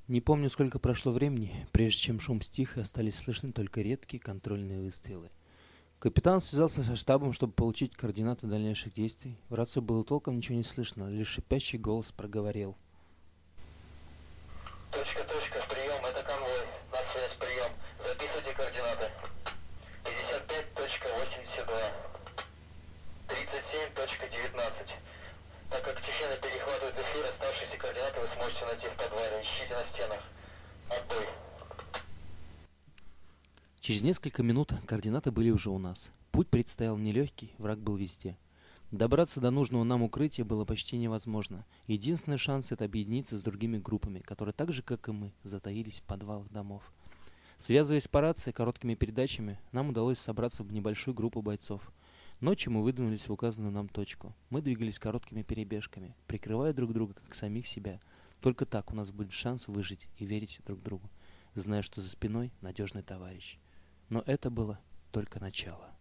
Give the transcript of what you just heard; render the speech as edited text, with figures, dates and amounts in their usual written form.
Не помню, сколько прошло времени, прежде чем шум стих и остались слышны только редкие контрольные выстрелы. Капитан связался со штабом, чтобы получить координаты дальнейших действий. В рацию было толком ничего не слышно, лишь шипящий голос проговорил. Точка, прием, это конвой. На связь, прием. Записывайте координаты. 55.82. 37.19. Так как Чечена перехватывает эфир, оставшиеся координаты вы сможете найти в подвале. Ищите на стенах. Отбой. Через несколько минут координаты были уже у нас. Путь предстоял нелегкий, враг был везде. Добраться до нужного нам укрытия было почти невозможно. Единственный шанс — это объединиться с другими группами, которые так же, как и мы, затаились в подвалах домов. Связываясь по рации короткими передачами, нам удалось собраться в небольшую группу бойцов. Ночью мы выдвинулись в указанную нам точку. Мы двигались короткими перебежками, прикрывая друг друга, как самих себя. Только так у нас будет шанс выжить и верить друг другу, зная, что за спиной надежный товарищ. Но это было только начало.